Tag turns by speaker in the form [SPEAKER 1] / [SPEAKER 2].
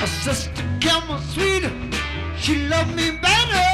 [SPEAKER 1] My sister Kim was sweeter. She loved me better.